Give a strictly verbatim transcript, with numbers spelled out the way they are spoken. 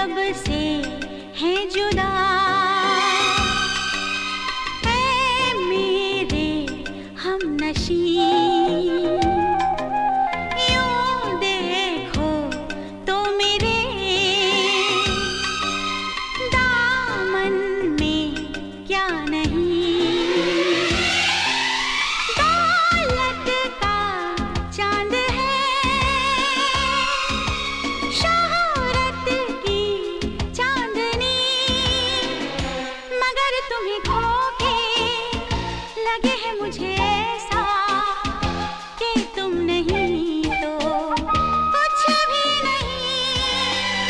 लब से है जुदा। ऐ मेरे हमनशी, यूं देखो तो मेरे दामन में क्या नहीं। दौलत का चांद है, शोहरत की चांदनी, मगर तुम्हें